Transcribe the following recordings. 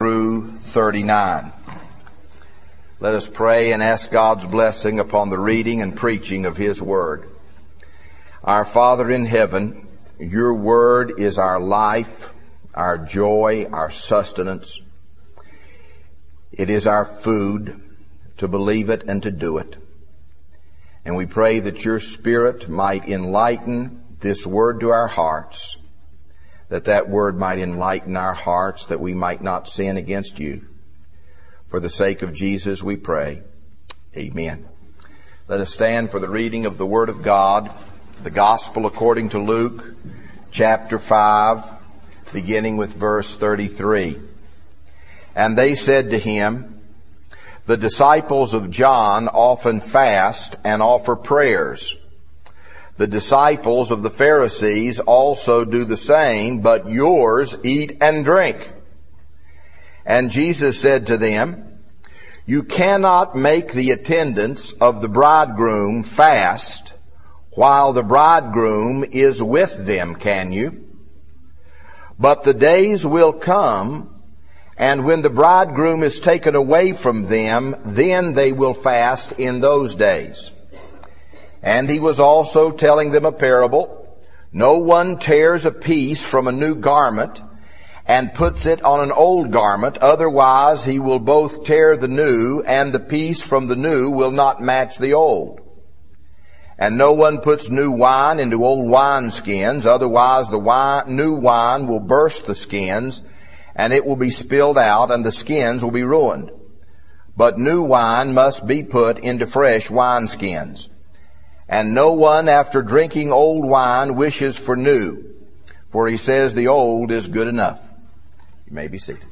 through 39. Let us pray and ask God's blessing upon the reading and preaching of His Word. Our Father in heaven, Your Word is our life, our joy, our sustenance. It is our food to believe it and to do it. And we pray that Your Spirit might enlighten this Word to our hearts, that Word might enlighten our hearts, that we might not sin against You. For the sake of Jesus we pray. Amen. Let us stand for the reading of the Word of God, the Gospel according to Luke, chapter 5, beginning with verse 33. And they said to him, "The disciples of John often fast and offer prayers. The disciples of the Pharisees also do the same, but yours eat and drink." And Jesus said to them, "You cannot make the attendants of the bridegroom fast while the bridegroom is with them, can you? But the days will come, and when the bridegroom is taken away from them, then they will fast in those days." And he was also telling them a parable. "No one tears a piece from a new garment and puts it on an old garment. Otherwise he will both tear the new, and the piece from the new will not match the old. And no one puts new wine into old wineskins. Otherwise the new wine will burst the skins, and it will be spilled out, and the skins will be ruined. But new wine must be put into fresh wineskins. And no one, after drinking old wine, wishes for new, for he says the old is good enough." You may be seated.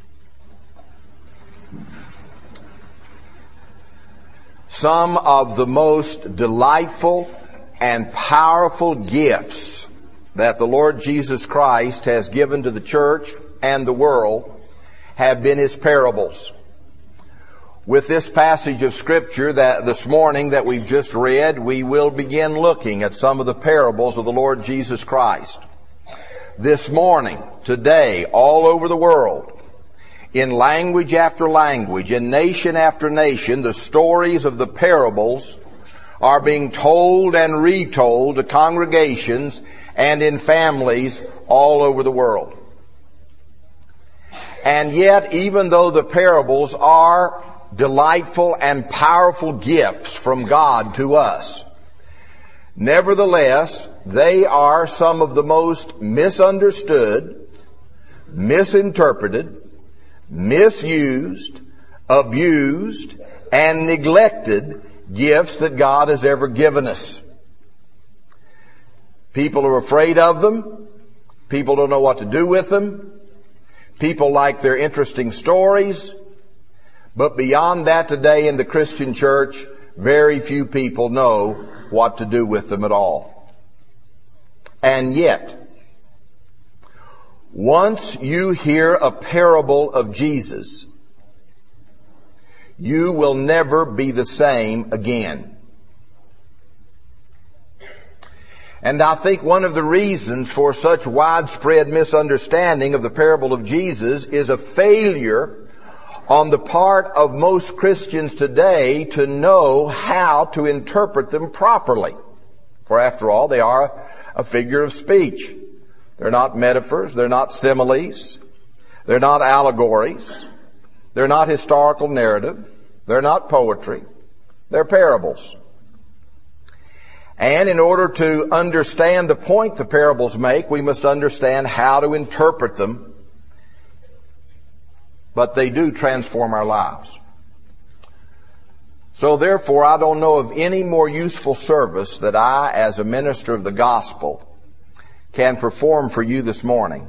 Some of the most delightful and powerful gifts that the Lord Jesus Christ has given to the church and the world have been His parables. With this passage of Scripture that this morning that we've just read, we will begin looking at some of the parables of the Lord Jesus Christ. This morning, today, all over the world, in language after language, in nation after nation, the stories of the parables are being told and retold to congregations and in families all over the world. And yet, even though the parables are delightful and powerful gifts from God to us, nevertheless, they are some of the most misunderstood, misinterpreted, misused, abused, and neglected gifts that God has ever given us. People are afraid of them. People don't know what to do with them. People like their interesting stories. But beyond that, today in the Christian church, very few people know what to do with them at all. And yet, once you hear a parable of Jesus, you will never be the same again. And I think one of the reasons for such widespread misunderstanding of the parable of Jesus is a failure on the part of most Christians today to know how to interpret them properly. For after all, they are a figure of speech. They're not metaphors. They're not similes. They're not allegories. They're not historical narrative. They're not poetry. They're parables. And in order to understand the point the parables make, we must understand how to interpret them. But they do transform our lives. So therefore, I don't know of any more useful service that I, as a minister of the gospel, can perform for you this morning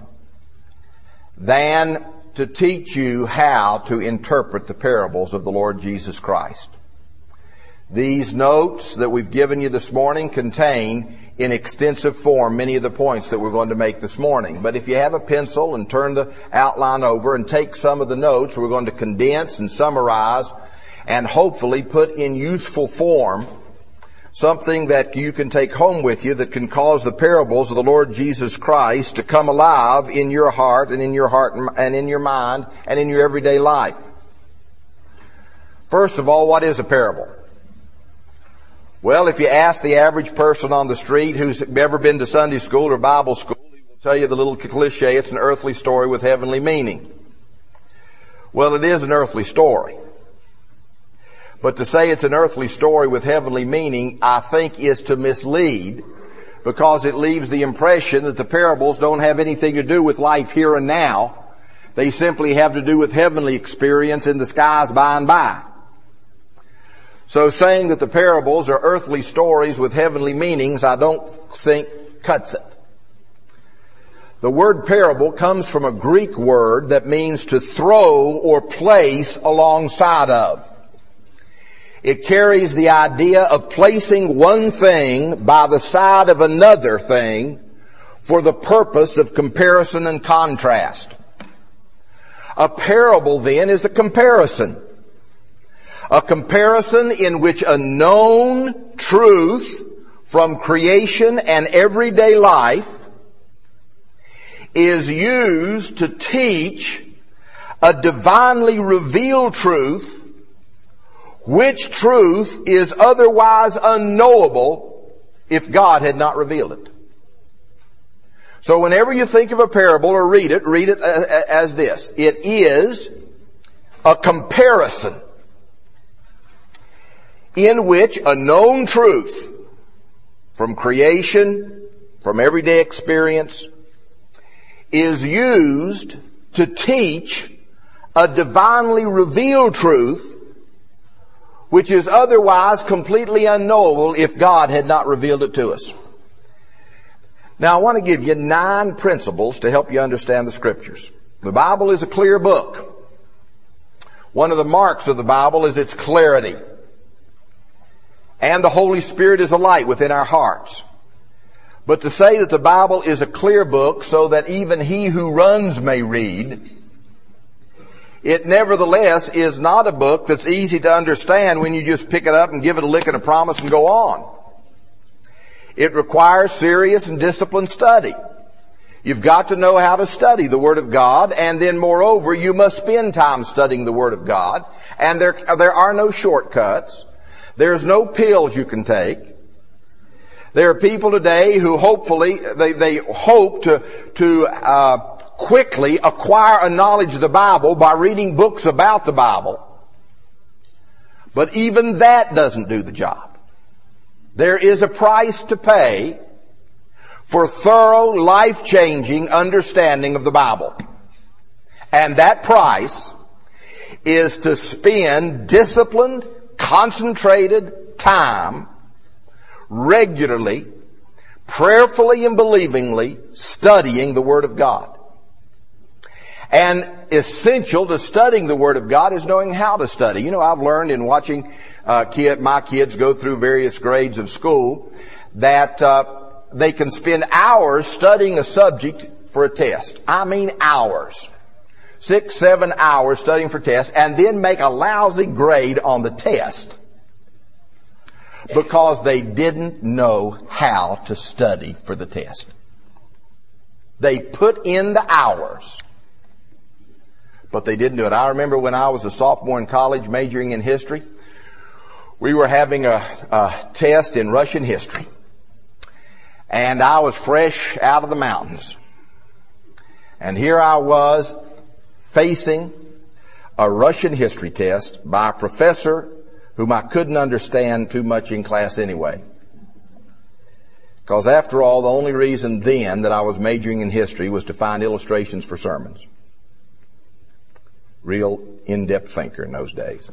than to teach you how to interpret the parables of the Lord Jesus Christ. These notes that we've given you this morning contain in extensive form many of the points that we're going to make this morning. But if you have a pencil and turn the outline over and take some of the notes, we're going to condense and summarize and hopefully put in useful form something that you can take home with you that can cause the parables of the Lord Jesus Christ to come alive in your heart and in your mind and in your everyday life. First of all, what is a parable? Well, if you ask the average person on the street who's ever been to Sunday school or Bible school, he will tell you the little cliche, it's an earthly story with heavenly meaning. Well, it is an earthly story. But to say it's an earthly story with heavenly meaning, I think is to mislead, because it leaves the impression that the parables don't have anything to do with life here and now. They simply have to do with heavenly experience in the skies by and by. So saying that the parables are earthly stories with heavenly meanings, I don't think cuts it. The word parable comes from a Greek word that means to throw or place alongside of. It carries the idea of placing one thing by the side of another thing for the purpose of comparison and contrast. A parable, then, is a comparison. A comparison in which a known truth from creation and everyday life is used to teach a divinely revealed truth, which truth is otherwise unknowable if God had not revealed it. So whenever you think of a parable or read it as this. It is a comparison in which a known truth from creation, from everyday experience, is used to teach a divinely revealed truth which is otherwise completely unknowable if God had not revealed it to us. Now, I want to give you 9 principles to help you understand the Scriptures. The Bible is a clear book. One of the marks of the Bible is its clarity. And the Holy Spirit is a light within our hearts. But to say that the Bible is a clear book so that even he who runs may read, it nevertheless is not a book that's easy to understand when you just pick it up and give it a lick and a promise and go on. It requires serious and disciplined study. You've got to know how to study the Word of God, and then moreover, you must spend time studying the Word of God. And there are no shortcuts. There's no pills you can take. There are people today who hopefully, they hope to quickly acquire a knowledge of the Bible by reading books about the Bible. But even that doesn't do the job. There is a price to pay for thorough, life-changing understanding of the Bible. And that price is to spend disciplined, concentrated time regularly, prayerfully and believingly studying the Word of God. And essential to studying the Word of God is knowing how to study. You know, I've learned in watching my kids go through various grades of school that they can spend hours studying a subject for a test. I mean hours. 6, 7 hours studying for tests, and then make a lousy grade on the test because they didn't know how to study for the test. They put in the hours, but they didn't do it. I remember when I was a sophomore in college majoring in history, we were having a test in Russian history. And I was fresh out of the mountains. And here I was facing a Russian history test by a professor whom I couldn't understand too much in class anyway. Because after all, the only reason then that I was majoring in history was to find illustrations for sermons. Real in-depth thinker in those days.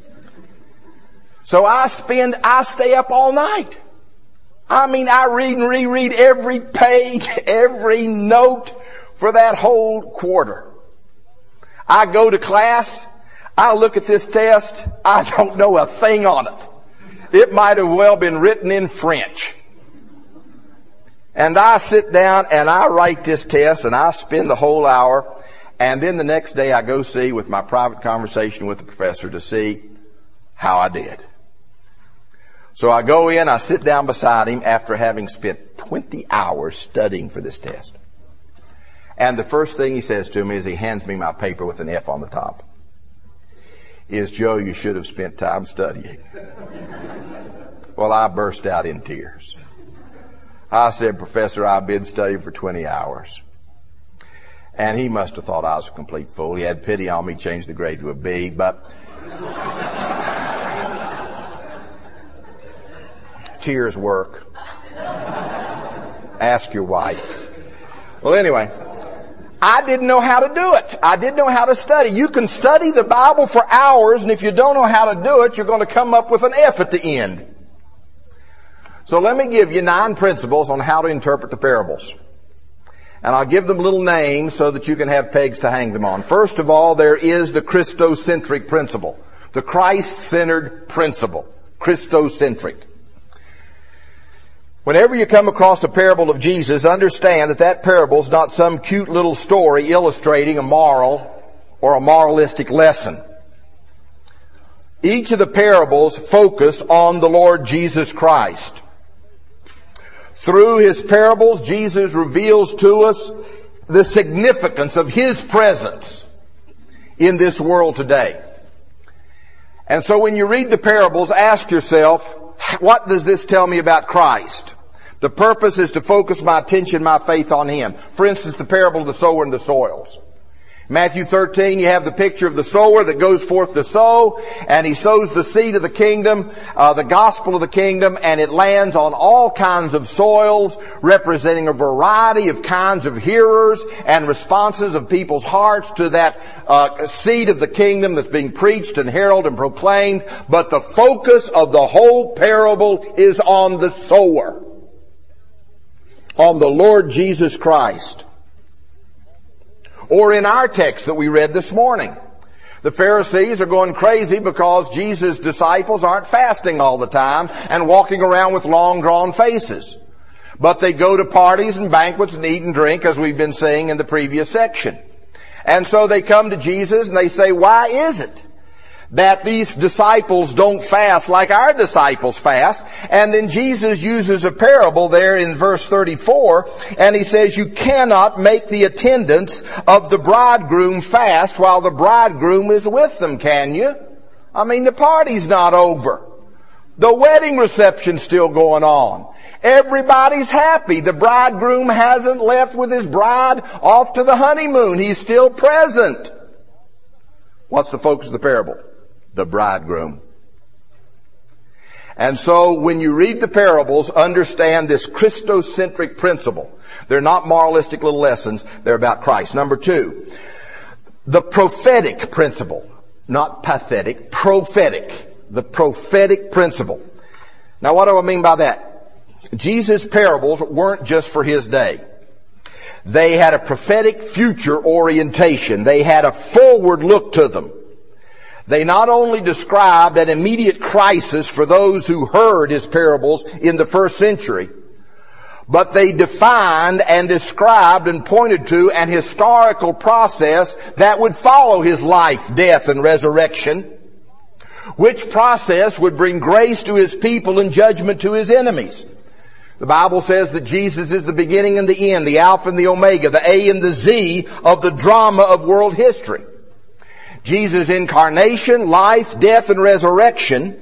So I stay up all night. I mean, I read and reread every page, every note for that whole quarter. I go to class, I look at this test, I don't know a thing on it. It might have well been written in French. And I sit down and I write this test and I spend the whole hour, and then the next day I go see with my private conversation with the professor to see how I did. So I go in, I sit down beside him after having spent 20 hours studying for this test. And the first thing he says to me as he hands me my paper with an F on the top is, "Joe, you should have spent time studying." Well, I burst out in tears. I said, "Professor, I've been studying for 20 hours. And he must have thought I was a complete fool. He had pity on me, changed the grade to a B, but tears work. Ask your wife. Well, anyway, I didn't know how to do it. I didn't know how to study. You can study the Bible for hours, and if you don't know how to do it, you're going to come up with an F at the end. So let me give you 9 principles on how to interpret the parables. And I'll give them little names so that you can have pegs to hang them on. First of all, there is the Christocentric principle. The Christ-centered principle. Christocentric. Whenever you come across a parable of Jesus, understand that that parable is not some cute little story illustrating a moral or a moralistic lesson. Each of the parables focus on the Lord Jesus Christ. Through his parables, Jesus reveals to us the significance of his presence in this world today. And so when you read the parables, ask yourself, what does this tell me about Christ? The purpose is to focus my attention, my faith on him. For instance, the parable of the sower and the soils. Matthew 13, you have the picture of the sower that goes forth to sow, and he sows the seed of the kingdom, the gospel of the kingdom, and it lands on all kinds of soils, representing a variety of kinds of hearers and responses of people's hearts to that seed of the kingdom that's being preached and heralded and proclaimed. But the focus of the whole parable is on the sower, on the Lord Jesus Christ. Or in our text that we read this morning, the Pharisees are going crazy because Jesus' disciples aren't fasting all the time and walking around with long drawn faces. But they go to parties and banquets and eat and drink, as we've been saying in the previous section. And so they come to Jesus and they say, why is it that these disciples don't fast like our disciples fast? And then Jesus uses a parable there in verse 34, and he says, you cannot make the attendants of the bridegroom fast while the bridegroom is with them, can you? I mean, the party's not over. The wedding reception's still going on. Everybody's happy. The bridegroom hasn't left with his bride off to the honeymoon. He's still present. What's the focus of the parable? The bridegroom. And so when you read the parables, understand this Christocentric principle. They're not moralistic little lessons. They're about Christ. Number 2, the prophetic principle. Not pathetic, prophetic. The prophetic principle. Now what do I mean by that? Jesus' parables weren't just for his day. They had a prophetic future orientation. They had a forward look to them. They not only described an immediate crisis for those who heard his parables in the first century, but they defined and described and pointed to an historical process that would follow his life, death, and resurrection, which process would bring grace to his people and judgment to his enemies. The Bible says that Jesus is the beginning and the end, the Alpha and the Omega, the A and the Z of the drama of world history. Jesus' incarnation, life, death, and resurrection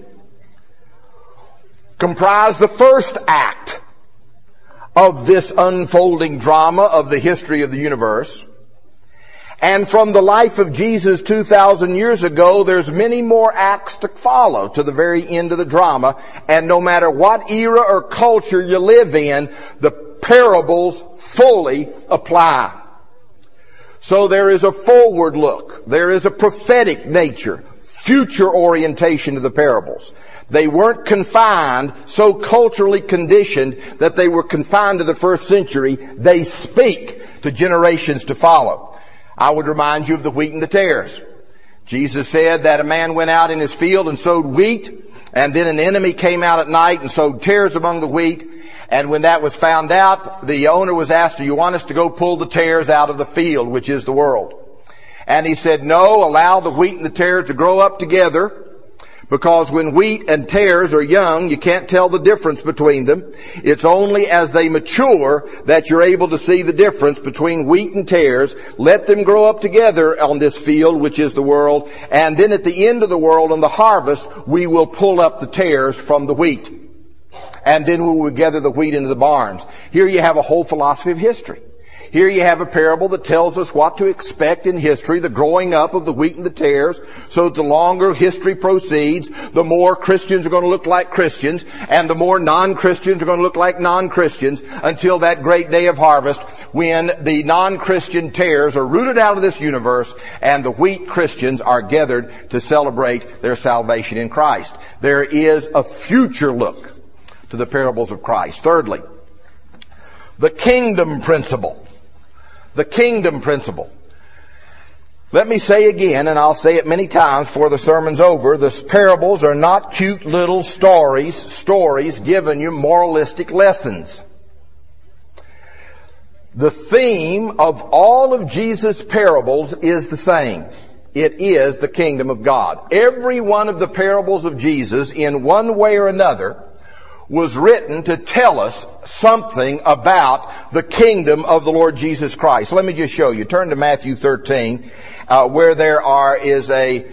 comprise the first act of this unfolding drama of the history of the universe. And from the life of Jesus 2,000 years ago, there's many more acts to follow to the very end of the drama. And no matter what era or culture you live in, the parables fully apply. So there is a forward look. There is a prophetic nature, future orientation to the parables. They weren't confined, so culturally conditioned that they were confined to the first century. They speak to generations to follow. I would remind you of the wheat and the tares. Jesus said that a man went out in his field and sowed wheat, and then an enemy came out at night and sowed tares among the wheat. And when that was found out, the owner was asked, do you want us to go pull the tares out of the field, which is the world? And he said, no, allow the wheat and the tares to grow up together, Because when wheat and tares are young, you can't tell the difference between them. It's only as they mature that you're able to see the difference between wheat and tares. Let them grow up together on this field, which is the world. And then at the end of the world, on the harvest, we will pull up the tares from the wheat. And then we will gather the wheat into the barns. Here you have a whole philosophy of history. Here you have a parable that tells us what to expect in history, the growing up of the wheat and the tares, so that the longer history proceeds, the more Christians are going to look like Christians, and the more non-Christians are going to look like non-Christians, until that great day of harvest when the non-Christian tares are rooted out of this universe, and the wheat Christians are gathered to celebrate their salvation in Christ. There is a future look to the parables of Christ. Thirdly, the kingdom principle. The kingdom principle. Let me say again, and I'll say it many times before the sermon's over, the parables are not cute little stories giving you moralistic lessons. The theme of all of Jesus' parables is the same. It is the kingdom of God. Every one of the parables of Jesus, in one way or another, was written to tell us something about the kingdom of the Lord Jesus Christ. Let me just show you. Turn to Matthew 13, where there is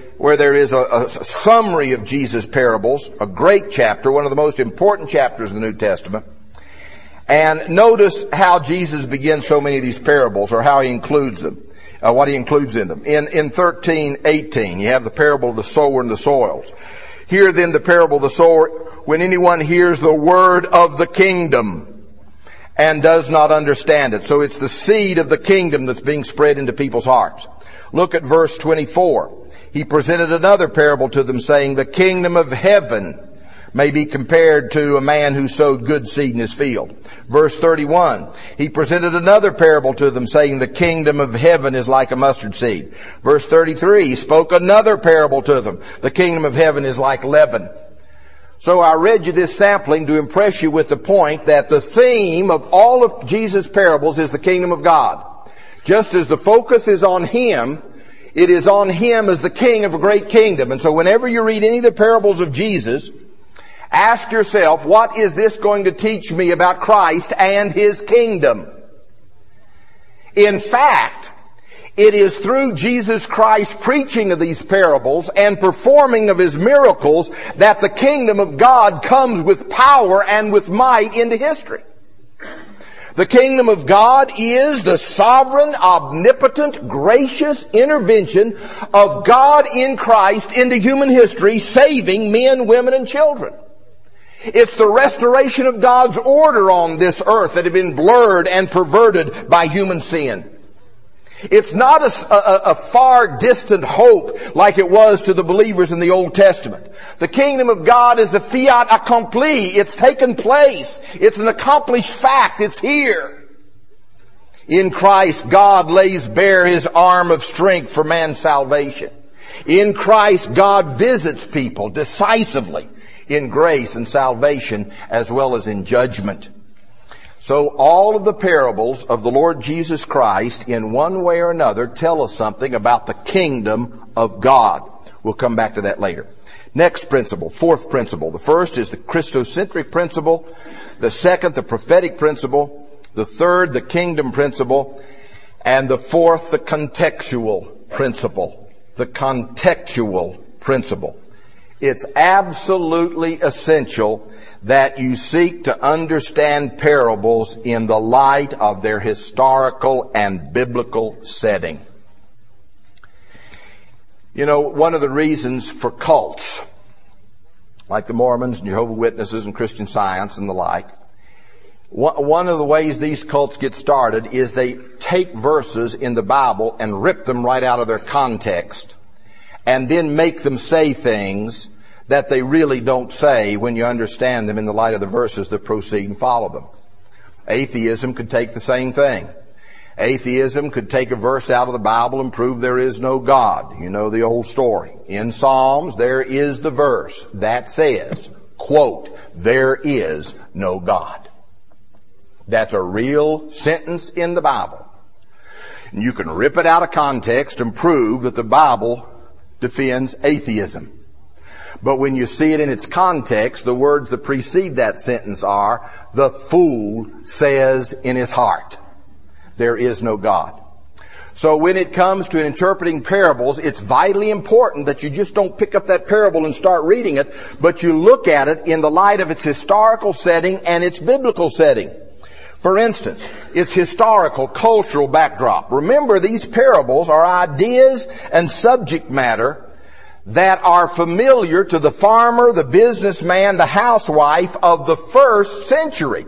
a summary of Jesus' parables, a great chapter, one of the most important chapters in the New Testament. And notice how Jesus begins so many of these parables, or how he includes them, what he includes in them. In 13:18, you have the parable of the sower and the soils. Hear then the parable of the sower. When anyone hears the word of the kingdom and does not understand it. So it's the seed of the kingdom that's being spread into people's hearts. Look at verse 24. He presented another parable to them, saying, the kingdom of heaven may be compared to a man who sowed good seed in his field. Verse 31, he presented another parable to them, saying, the kingdom of heaven is like a mustard seed. Verse 33, he spoke another parable to them. The kingdom of heaven is like leaven. So I read you this sampling to impress you with the point that the theme of all of Jesus' parables is the kingdom of God. Just as the focus is on Him, it is on Him as the King of a great kingdom. And so whenever you read any of the parables of Jesus, ask yourself, what is this going to teach me about Christ and His kingdom? In fact, it is through Jesus Christ's preaching of these parables and performing of His miracles that the kingdom of God comes with power and with might into history. The kingdom of God is the sovereign, omnipotent, gracious intervention of God in Christ into human history, saving men, women, and children. It's the restoration of God's order on this earth that had been blurred and perverted by human sin. It's not a far distant hope like it was to the believers in the Old Testament. The kingdom of God is a fiat accompli. It's taken place. It's an accomplished fact. It's here. In Christ, God lays bare His arm of strength for man's salvation. In Christ, God visits people decisively in grace and salvation as well as in judgment. So all of the parables of the Lord Jesus Christ, in one way or another, tell us something about the kingdom of God. We'll come back to that later. Next principle, fourth principle. The first is the Christocentric principle. The second, the prophetic principle. The third, the kingdom principle. And the fourth, the contextual principle. The contextual principle. It's absolutely essential that you seek to understand parables in the light of their historical and biblical setting. You know, one of the reasons for cults, like the Mormons and Jehovah's Witnesses and Christian Science and the like, one of the ways these cults get started is they take verses in the Bible and rip them right out of their context and then make them say things that they really don't say when you understand them in the light of the verses that proceed and follow them. Atheism could take the same thing. Atheism could take a verse out of the Bible and prove there is no God. You know the old story. In Psalms, there is the verse that says, quote, there is no God. That's a real sentence in the Bible. And you can rip it out of context and prove that the Bible defends atheism. But when you see it in its context, the words that precede that sentence are, the fool says in his heart, there is no God. So when it comes to interpreting parables, it's vitally important that you just don't pick up that parable and start reading it, but you look at it in the light of its historical setting and its biblical setting. For instance, its historical, cultural backdrop. Remember, these parables are ideas and subject matter that are familiar to the farmer, the businessman, the housewife of the first century.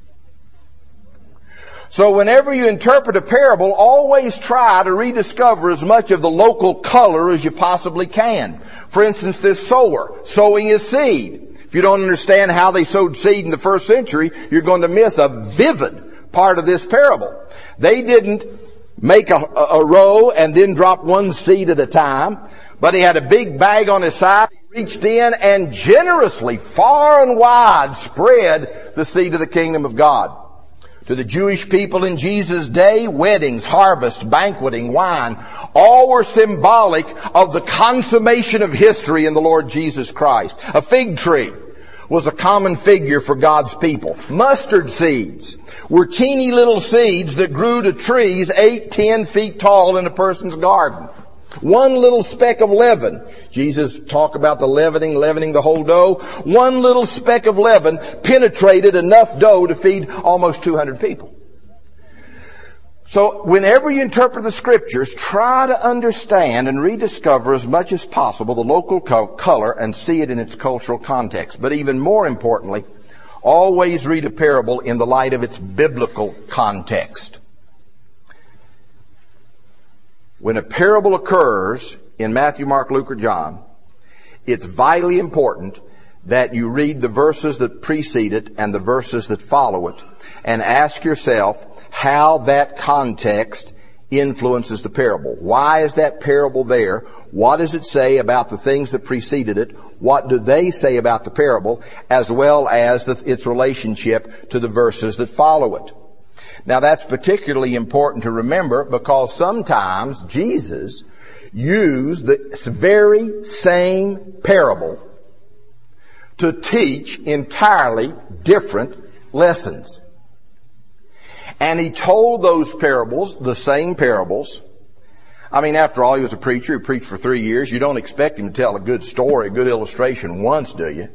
So whenever you interpret a parable, always try to rediscover as much of the local color as you possibly can. For instance, this sower, sowing his seed. If you don't understand how they sowed seed in the first century, you're going to miss a vivid part of this parable. They didn't make a row and then drop one seed at a time, but he had a big bag on his side. He reached in and generously, far and wide, spread the seed of the kingdom of God. To the Jewish people in Jesus' day, weddings, harvest, banqueting, wine, all were symbolic of the consummation of history in the Lord Jesus Christ. A fig tree was a common figure for God's people. Mustard seeds were teeny little seeds that grew to trees 8-10 feet tall in a person's garden. One little speck of leaven. Jesus talked about the leavening the whole dough. One little speck of leaven penetrated enough dough to feed almost 200 people. So whenever you interpret the Scriptures, try to understand and rediscover as much as possible the local color and see it in its cultural context. But even more importantly, always read a parable in the light of its biblical context. When a parable occurs in Matthew, Mark, Luke, or John, it's vitally important that you read the verses that precede it and the verses that follow it and ask yourself how that context influences the parable. Why is that parable there? What does it say about the things that preceded it? What do they say about the parable, as well as its relationship to the verses that follow it? Now that's particularly important to remember because sometimes Jesus used the very same parable to teach entirely different lessons. And he told those parables, the same parables. I mean, after all, he was a preacher. He preached for 3 years. You don't expect him to tell a good story, a good illustration once, do you?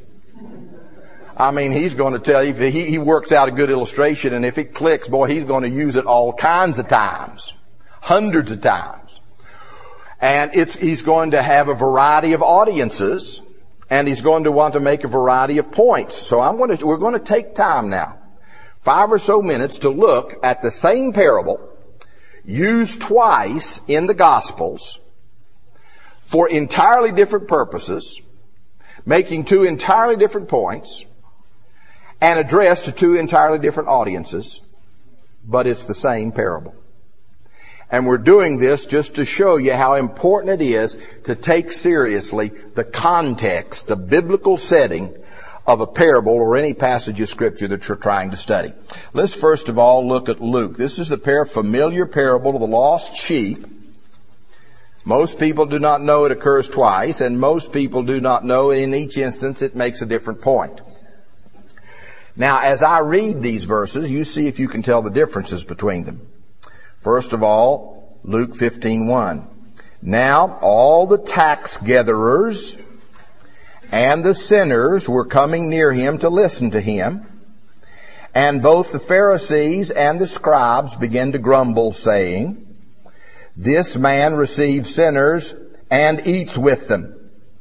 I mean, he's going to tell you, he works out a good illustration, and if it clicks, boy, he's going to use it all kinds of times. Hundreds of times. And he's going to have a variety of audiences, and he's going to want to make a variety of points. So we're going to take time now, 5 or so minutes, to look at the same parable used twice in the Gospels for entirely different purposes, making 2 entirely different points, and addressed to 2 entirely different audiences, but it's the same parable. And we're doing this just to show you how important it is to take seriously the context, the biblical setting of a parable or any passage of Scripture that you're trying to study. Let's first of all look at Luke. This is the familiar parable of the lost sheep. Most people do not know it occurs twice, and most people do not know in each instance it makes a different point. Now, as I read these verses, you see if you can tell the differences between them. First of all, Luke 15:1. Now, all the tax gatherers and the sinners were coming near him to listen to him. And both the Pharisees and the scribes began to grumble, saying, "This man receives sinners and eats with them."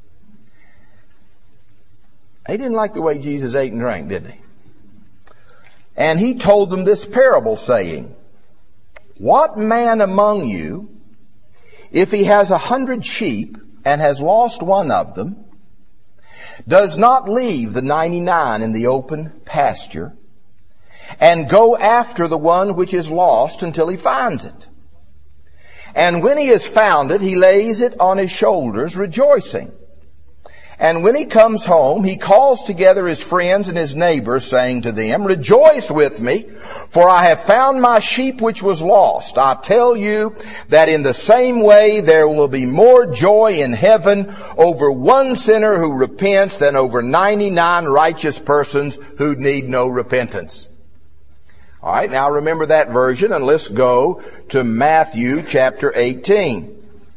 They didn't like the way Jesus ate and drank, did they? And he told them this parable, saying, "What man among you, if he has 100 sheep and has lost one of them, does not leave the 99 in the open pasture and go after the one which is lost until he finds it? And when he has found it, he lays it on his shoulders, rejoicing. And when he comes home, he calls together his friends and his neighbors, saying to them, "Rejoice with me, for I have found my sheep which was lost. I tell you that in the same way there will be more joy in heaven over one sinner who repents than over 99 righteous persons who need no repentance." All right, now remember that version, and let's go to Matthew chapter 18.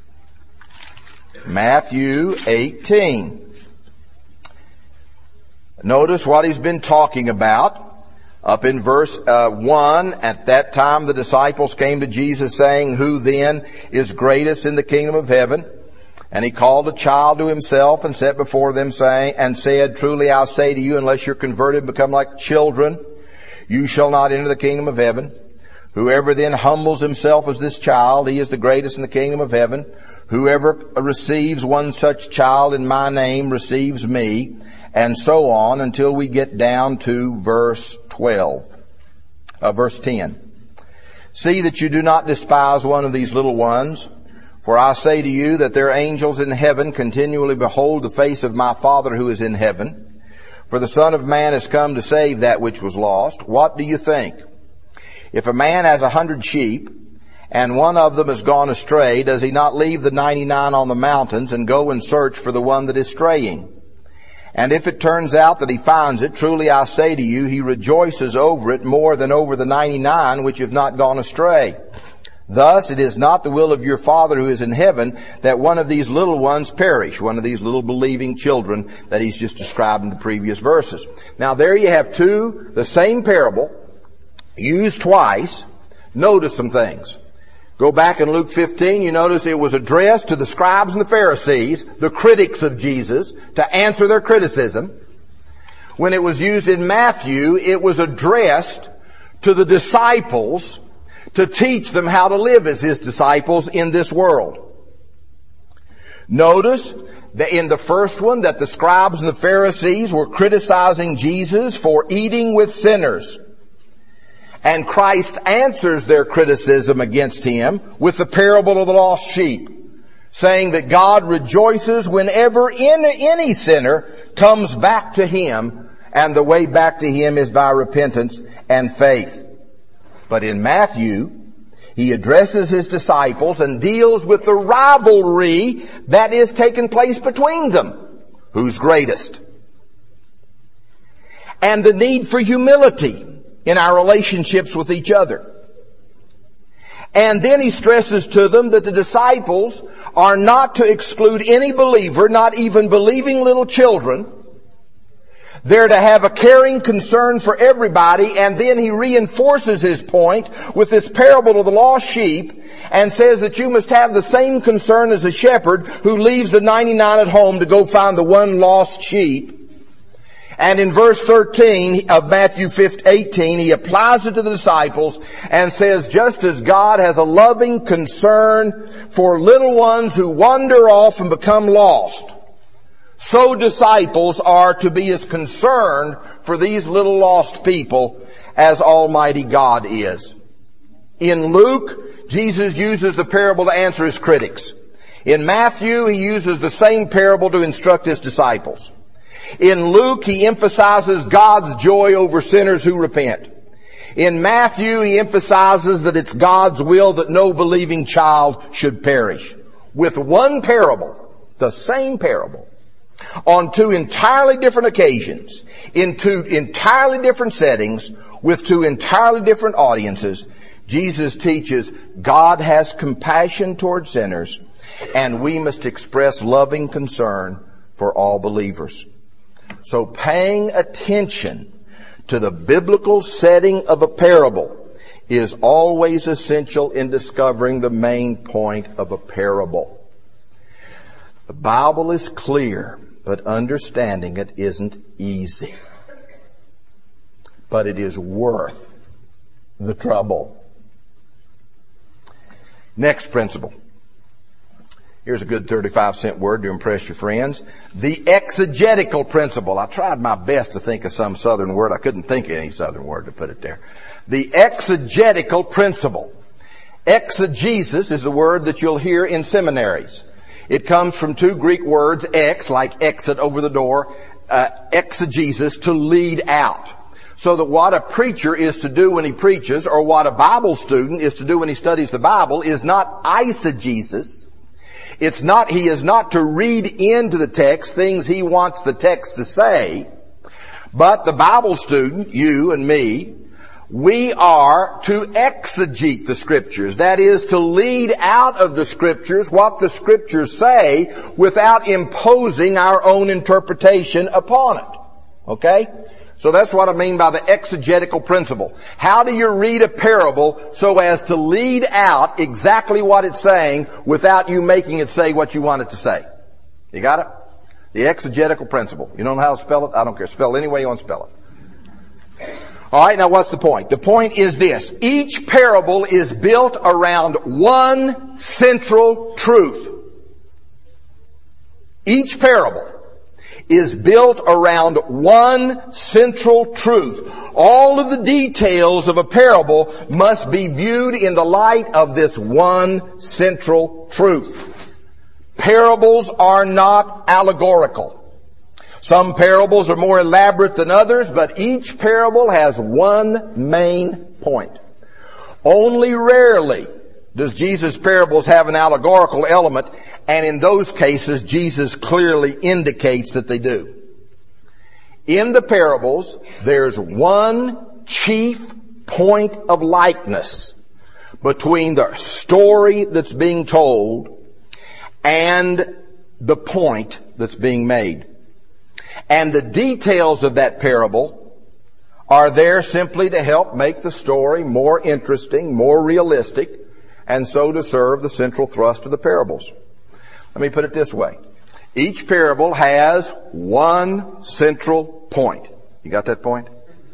Matthew 18. Notice what he's been talking about. Up in verse 1, at that time the disciples came to Jesus saying, "Who then is greatest in the kingdom of heaven?" And he called a child to himself and set before them, saying, and said, "Truly I say to you, unless you're converted and become like children, you shall not enter the kingdom of heaven. Whoever then humbles himself as this child, he is the greatest in the kingdom of heaven. Whoever receives one such child in my name receives me." And so on until we get down to verse 10. "See that you do not despise one of these little ones, for I say to you that their angels in heaven continually behold the face of my Father who is in heaven. For the Son of Man has come to save that which was lost. What do you think? If a man has 100 sheep, and one of them has gone astray, does he not leave the 99 on the mountains and go and search for the one that is straying? And if it turns out that he finds it, truly I say to you, he rejoices over it more than over the 99 which have not gone astray. Thus it is not the will of your Father who is in heaven that one of these little ones perish," one of these little believing children that he's just described in the previous verses. Now there you have the same parable, used twice. Notice some things. Go back in Luke 15, you notice it was addressed to the scribes and the Pharisees, the critics of Jesus, to answer their criticism. When it was used in Matthew, it was addressed to the disciples to teach them how to live as his disciples in this world. Notice that in the first one that the scribes and the Pharisees were criticizing Jesus for eating with sinners. And Christ answers their criticism against him with the parable of the lost sheep, saying that God rejoices whenever any sinner comes back to him, and the way back to him is by repentance and faith. But in Matthew, he addresses his disciples and deals with the rivalry that is taking place between them. Who's greatest? And the need for humility in our relationships with each other. And then he stresses to them that the disciples are not to exclude any believer, not even believing little children. They're to have a caring concern for everybody, and then he reinforces his point with this parable of the lost sheep and says that you must have the same concern as a shepherd who leaves the 99 at home to go find the one lost sheep. And in verse 13 of Matthew 18, he applies it to the disciples and says, just as God has a loving concern for little ones who wander off and become lost, so disciples are to be as concerned for these little lost people as Almighty God is. In Luke, Jesus uses the parable to answer his critics. In Matthew, he uses the same parable to instruct his disciples. In Luke, he emphasizes God's joy over sinners who repent. In Matthew, he emphasizes that it's God's will that no believing child should perish. With one parable, the same parable, on two entirely different occasions, in two entirely different settings, with two entirely different audiences, Jesus teaches God has compassion toward sinners, and we must express loving concern for all believers. So paying attention to the biblical setting of a parable is always essential in discovering the main point of a parable. The Bible is clear, but understanding it isn't easy. But it is worth the trouble. Next principle. Here's a good 35-cent word to impress your friends. The exegetical principle. I tried my best to think of some southern word. I couldn't think of any southern word to put it there. The exegetical principle. Exegesis is a word that you'll hear in seminaries. It comes from two Greek words, ex, like exit over the door, exegesis, to lead out. So that what a preacher is to do when he preaches, or what a Bible student is to do when he studies the Bible, is not eisegesis. He is not to read into the text things he wants the text to say, but the Bible student, you and me, we are to exegete the Scriptures. That is, to lead out of the Scriptures what the Scriptures say without imposing our own interpretation upon it. Okay? So that's what I mean by the exegetical principle. How do you read a parable so as to lead out exactly what it's saying without you making it say what you want it to say? You got it? The exegetical principle. You don't know how to spell it? I don't care. Spell it any way you want to spell it. All right, now what's the point? The point is this. Each parable is built around one central truth. Each parable is built around one central truth. All of the details of a parable must be viewed in the light of this one central truth. Parables are not allegorical. Some parables are more elaborate than others, but each parable has one main point. Only rarely does Jesus' parables have an allegorical element, and in those cases, Jesus clearly indicates that they do. In the parables, there's one chief point of likeness between the story that's being told and the point that's being made. And the details of that parable are there simply to help make the story more interesting, more realistic, and so to serve the central thrust of the parables. Let me put it this way. Each parable has one central point. You got that point?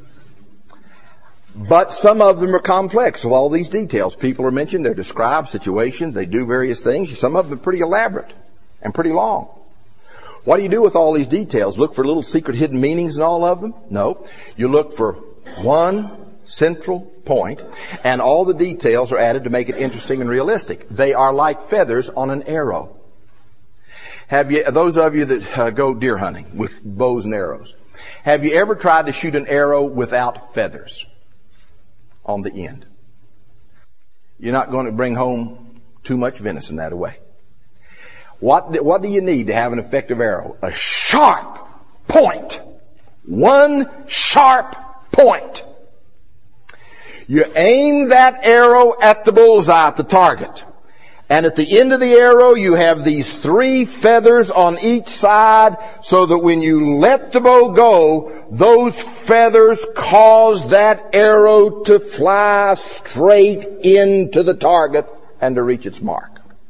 But some of them are complex with all these details. People are mentioned, they're described, situations, they do various things. Some of them are pretty elaborate and pretty long. What do you do with all these details? Look for little secret hidden meanings in all of them? No. You look for one central point, and all the details are added to make it interesting and realistic. They are like feathers on an arrow. Those of you that go deer hunting with bows and arrows, have you ever tried to shoot an arrow without feathers on the end? You're not going to bring home too much venison that way. What do you need to have an effective arrow? A sharp point. One sharp point. You aim that arrow at the bullseye, at the target. And at the end of the arrow, you have these 3 feathers on each side, so that when you let the bow go, those feathers cause that arrow to fly straight into the target and to reach its mark.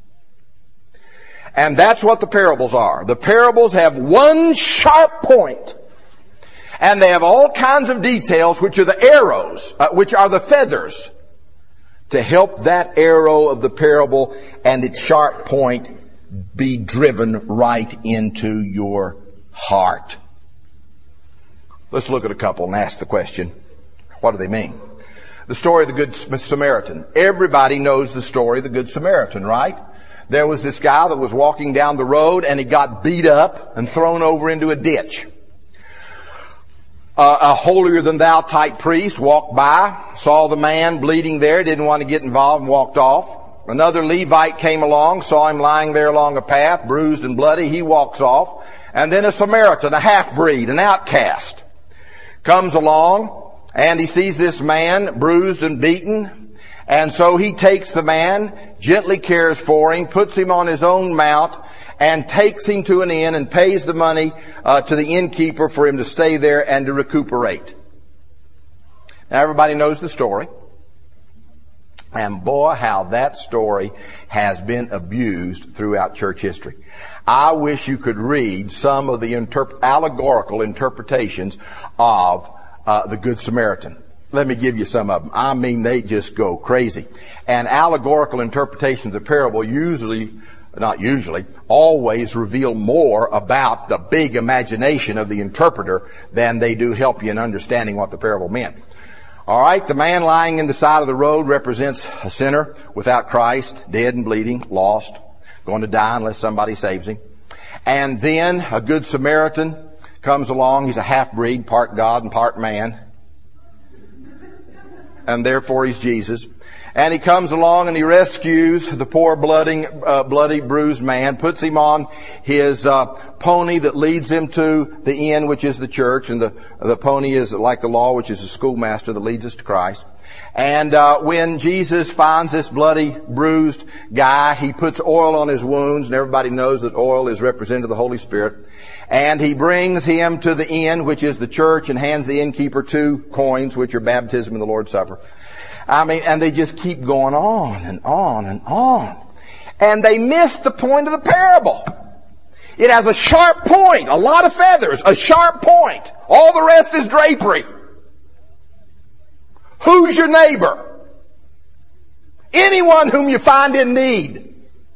And that's what the parables are. The parables have one sharp point, and they have all kinds of details, which are the arrows, which are the feathers, to help that arrow of the parable and its sharp point be driven right into your heart. Let's look at a couple and ask the question, what do they mean? The story of the Good Samaritan. Everybody knows the story of the Good Samaritan, right? There was this guy that was walking down the road, and he got beat up and thrown over into a ditch. A holier-than-thou type priest walked by, saw the man bleeding there, didn't want to get involved, and walked off. Another Levite came along, saw him lying there along a path, bruised and bloody. He walks off. And then a Samaritan, a half-breed, an outcast, comes along, and he sees this man bruised and beaten. And so he takes the man, gently cares for him, puts him on his own mount, and takes him to an inn and pays the money to the innkeeper for him to stay there and to recuperate. Now everybody knows the story. And boy, how that story has been abused throughout church history. I wish you could read some of the allegorical interpretations of the Good Samaritan. Let me give you some of them. I mean, they just go crazy. And allegorical interpretations of the parable always reveal more about the big imagination of the interpreter than they do help you in understanding what the parable meant. All right, the man lying in the side of the road represents a sinner without Christ, dead and bleeding, lost. going to die unless somebody saves him. And then a good Samaritan comes along. He's a half-breed, part God and part man. And therefore he's Jesus. And he comes along and he rescues the poor bloody bruised man, puts him on his pony that leads him to the inn, which is the church. And the pony is like the law, which is the schoolmaster that leads us to Christ. And when Jesus finds this bloody, bruised guy, he puts oil on his wounds, and everybody knows that oil is representative of the Holy Spirit. And he brings him to the inn, which is the church, and hands the innkeeper 2 coins, which are baptism and the Lord's Supper. And they just keep going on and on and on. And they miss the point of the parable. It has a sharp point, a lot of feathers, a sharp point. All the rest is drapery. Who's your neighbor? Anyone whom you find in need.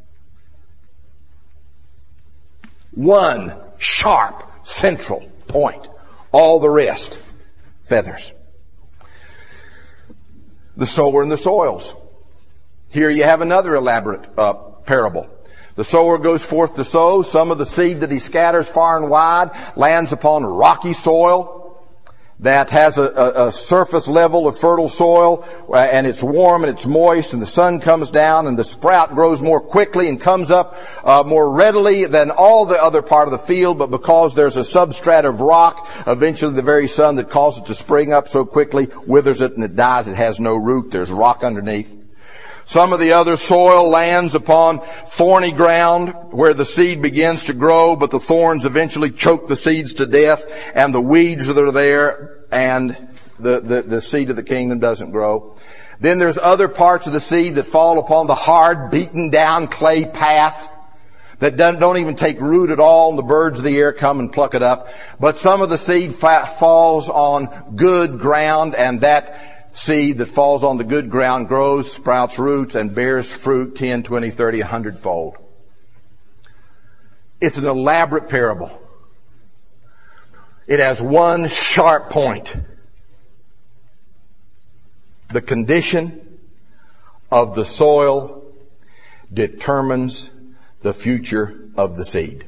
One sharp central point. All the rest, feathers. The sower and the soils. Here you have another elaborate parable. The sower goes forth to sow. Some of the seed that he scatters far and wide lands upon rocky soil that has a surface level of fertile soil, and it's warm and it's moist, and the sun comes down, and the sprout grows more quickly and comes up more readily than all the other part of the field. But because there's a substrate of rock, eventually the very sun that causes it to spring up so quickly withers it and it dies. It has no root. There's rock underneath. Some of the other soil lands upon thorny ground where the seed begins to grow, but the thorns eventually choke the seeds to death, and the weeds that are there, and the seed of the kingdom doesn't grow. Then there's other parts of the seed that fall upon the hard, beaten down clay path that don't even take root at all, and the birds of the air come and pluck it up. But some of the seed falls on good ground, and that seed that falls on the good ground grows, sprouts roots, and bears fruit 10, 20, 30, 100-fold. It's an elaborate parable. It has one sharp point. The condition of the soil determines the future of the seed.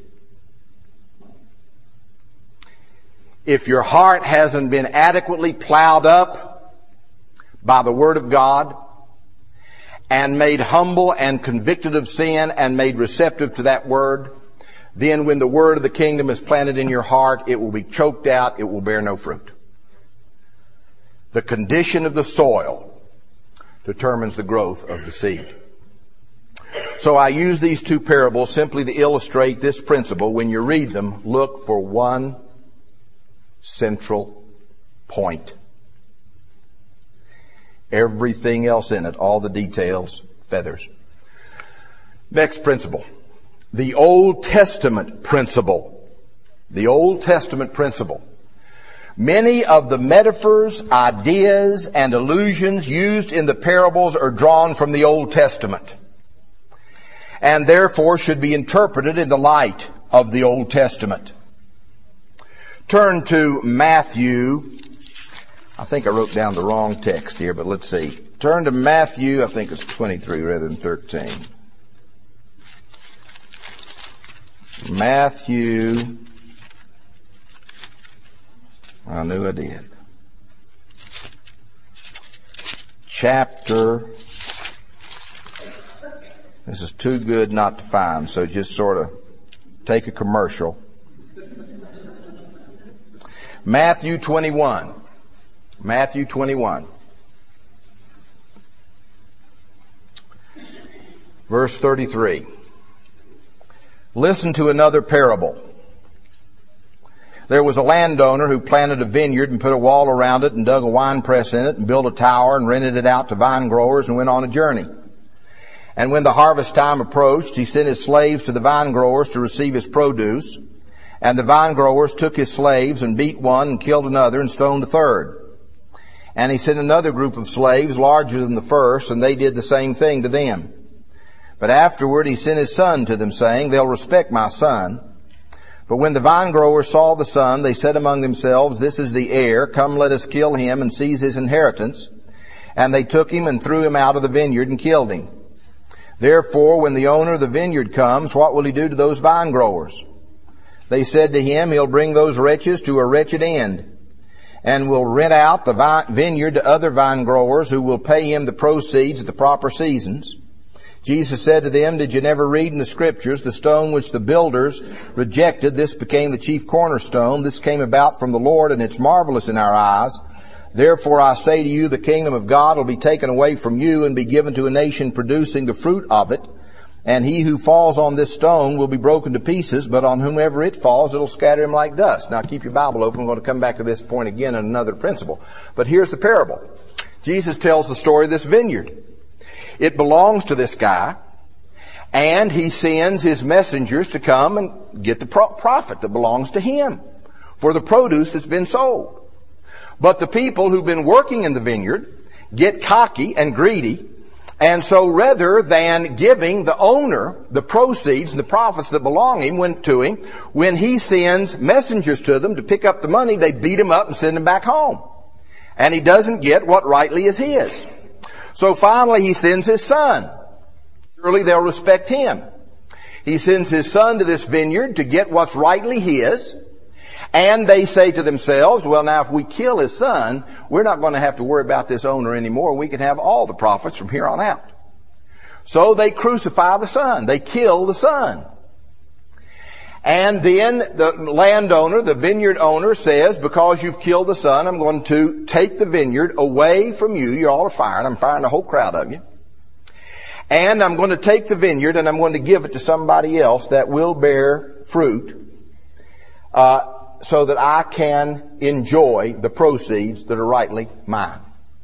If your heart hasn't been adequately plowed up by the Word of God, and made humble and convicted of sin and made receptive to that Word, then when the Word of the kingdom is planted in your heart, it will be choked out, it will bear no fruit. The condition of the soil determines the growth of the seed. So I use these 2 parables simply to illustrate this principle. When you read them, look for one central point. Everything else in it, all the details, feathers. Next principle. The Old Testament principle. The Old Testament principle. Many of the metaphors, ideas, and allusions used in the parables are drawn from the Old Testament, and therefore should be interpreted in the light of the Old Testament. Turn to Matthew. I think I wrote down the wrong text here, but let's see. Turn to Matthew, I think it's 23 rather than 13. Matthew, I knew I did. Chapter, this is too good not to find, so just sort of take a commercial. Matthew 21. Matthew 21. Verse 33. Listen to another parable. There was a landowner who planted a vineyard and put a wall around it and dug a wine press in it and built a tower and rented it out to vine growers and went on a journey. And when the harvest time approached, he sent his slaves to the vine growers to receive his produce. And the vine growers took his slaves and beat one and killed another and stoned a third. And he sent another group of slaves larger than the first, and they did the same thing to them. But afterward he sent his son to them, saying, They'll respect my son. But when the vine growers saw the son, they said among themselves, This is the heir. Come, let us kill him and seize his inheritance. And they took him and threw him out of the vineyard and killed him. Therefore, when the owner of the vineyard comes, what will he do to those vine growers? They said to him, he'll bring those wretches to a wretched end, and will rent out the vineyard to other vine growers who will pay him the proceeds at the proper seasons. Jesus said to them, did you never read in the Scriptures, the stone which the builders rejected, this became the chief cornerstone. This came about from the Lord, and it's marvelous in our eyes. Therefore I say to you, the kingdom of God will be taken away from you and be given to a nation producing the fruit of it. And he who falls on this stone will be broken to pieces, but on whomever it falls, it'll scatter him like dust. Now keep your Bible open. We're going to come back to this point again in another principle. But here's the parable. Jesus tells the story of this vineyard. It belongs to this guy, and he sends his messengers to come and get the profit that belongs to him for the produce that's been sold. But the people who've been working in the vineyard get cocky and greedy, and so rather than giving the owner the proceeds and the profits that belong to him, when he sends messengers to them to pick up the money, they beat him up and send him back home. And he doesn't get what rightly is his. So finally he sends his son. Surely they'll respect him. He sends his son to this vineyard to get what's rightly his. And they say to themselves, well, now if we kill his son, we're not going to have to worry about this owner anymore. We can have all the profits from here on out. So they crucify the son. They kill the son. And then the landowner, the vineyard owner, says, because you've killed the son, I'm going to take the vineyard away from you. You all are fired. I'm firing a whole crowd of you. And I'm going to take the vineyard and I'm going to give it to somebody else that will bear fruit, so that I can enjoy the proceeds that are rightly mine.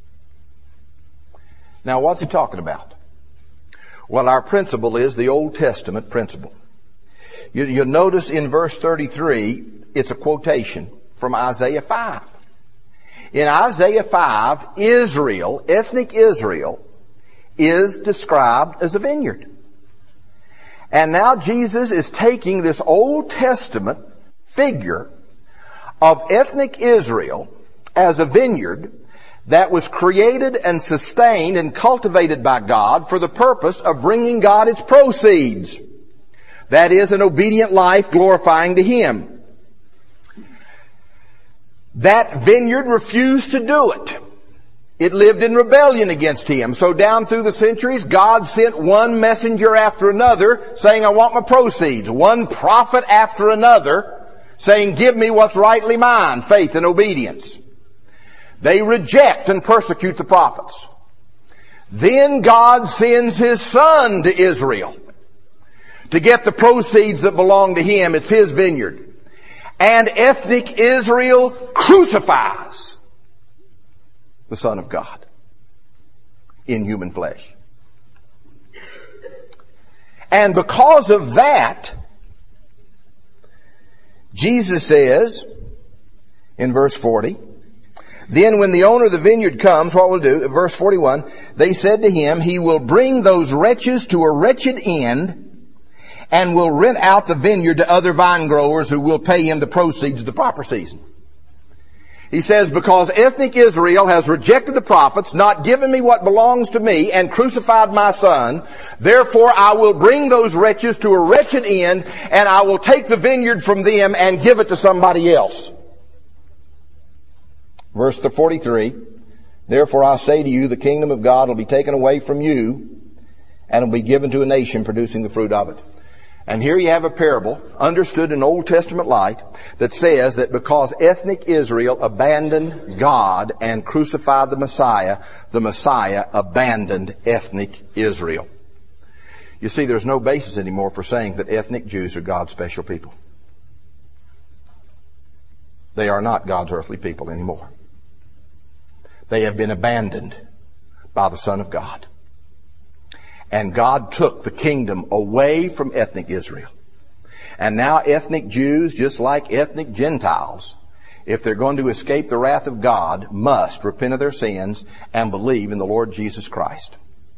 Now, what's he talking about? Well, our principle is the Old Testament principle. You'll notice in verse 33, it's a quotation from Isaiah 5. In Isaiah 5, Israel, ethnic Israel, is described as a vineyard. And now Jesus is taking this Old Testament figure of ethnic Israel as a vineyard that was created and sustained and cultivated by God for the purpose of bringing God its proceeds. That is, an obedient life glorifying to Him. That vineyard refused to do it. It lived in rebellion against Him. So down through the centuries, God sent one messenger after another saying, I want my proceeds. One prophet after another saying, give me what's rightly mine, faith and obedience. They reject and persecute the prophets. Then God sends His Son to Israel to get the proceeds that belong to Him. It's His vineyard. And ethnic Israel crucifies the Son of God in human flesh. And because of that, Jesus says in verse 40, then when the owner of the vineyard comes, what will do? Verse 41, they said to him, he will bring those wretches to a wretched end and will rent out the vineyard to other vine growers who will pay him the proceeds of the proper season. He says, because ethnic Israel has rejected the prophets, not given me what belongs to me, and crucified my son, therefore I will bring those wretches to a wretched end, and I will take the vineyard from them and give it to somebody else. Verse 43, therefore I say to you, the kingdom of God will be taken away from you, and will be given to a nation producing the fruit of it. And here you have a parable, understood in Old Testament light, that says that because ethnic Israel abandoned God and crucified the Messiah abandoned ethnic Israel. You see, there's no basis anymore for saying that ethnic Jews are God's special people. They are not God's earthly people anymore. They have been abandoned by the Son of God. And God took the kingdom away from ethnic Israel. And now ethnic Jews, just like ethnic Gentiles, if they're going to escape the wrath of God, must repent of their sins and believe in the Lord Jesus Christ.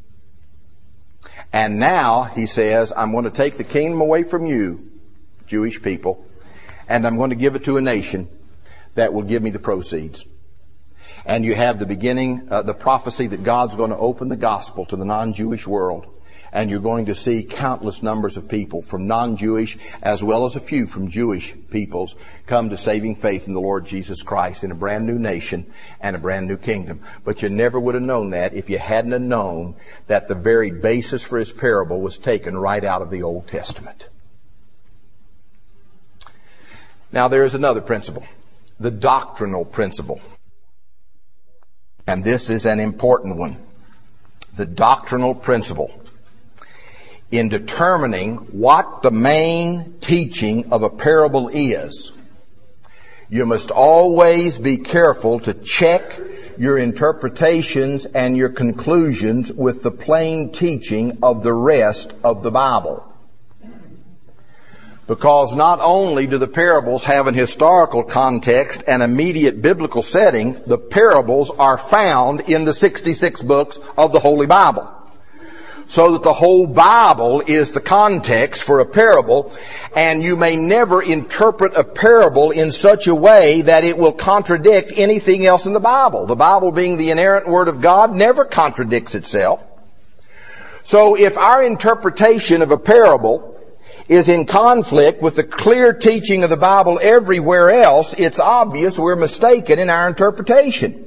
And now, He says, I'm going to take the kingdom away from you, Jewish people, and I'm going to give it to a nation that will give me the proceeds. And you have the beginning, the prophecy that God's going to open the gospel to the non-Jewish world. And you're going to see countless numbers of people from non-Jewish as well as a few from Jewish peoples come to saving faith in the Lord Jesus Christ in a brand new nation and a brand new kingdom. But you never would have known that if you hadn't have known that the very basis for his parable was taken right out of the Old Testament. Now there is another principle, the doctrinal principle. And this is an important one. The doctrinal principle. In determining what the main teaching of a parable is, you must always be careful to check your interpretations and your conclusions with the plain teaching of the rest of the Bible. Because not only do the parables have an historical context and immediate biblical setting, the parables are found in the 66 books of the Holy Bible. So that the whole Bible is the context for a parable, and you may never interpret a parable in such a way that it will contradict anything else in the Bible. The Bible, being the inerrant Word of God, never contradicts itself. So if our interpretation of a parable is in conflict with the clear teaching of the Bible everywhere else, it's obvious we're mistaken in our interpretation.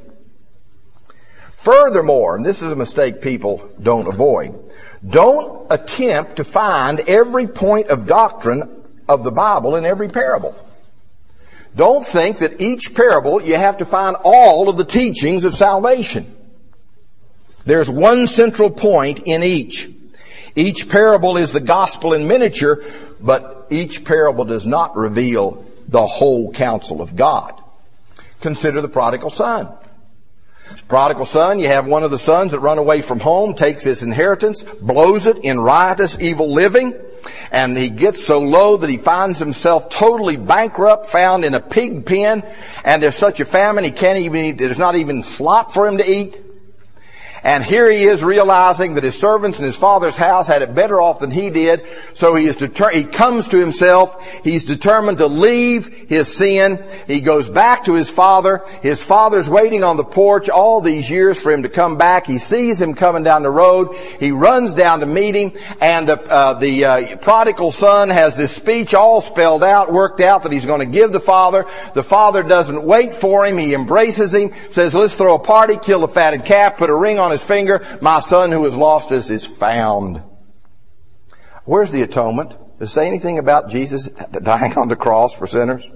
Furthermore, and this is a mistake people don't avoid, don't attempt to find every point of doctrine of the Bible in every parable. Don't think that each parable you have to find all of the teachings of salvation. There's one central point in each. Each parable is the gospel in miniature, but each parable does not reveal the whole counsel of God. Consider the prodigal son. Prodigal son, you have one of the sons that run away from home, takes his inheritance, blows it in riotous, evil living, and he gets so low that he finds himself totally bankrupt, found in a pig pen, and there's such a famine he can't even eat, there's not even slop for him to eat. And here he is realizing that his servants in his father's house had it better off than he did. So he comes to himself. He's determined to leave his sin. He goes back to his father. His father's waiting on the porch all these years for him to come back. He sees him coming down the road. He runs down to meet him. And the prodigal son has this speech all spelled out, worked out, that he's going to give the father. The father doesn't wait for him. He embraces him, says, let's throw a party, kill the fatted calf, put a ring on his finger. My son who was lost is found. Where's the atonement? Does it say anything about Jesus dying on the cross for sinners?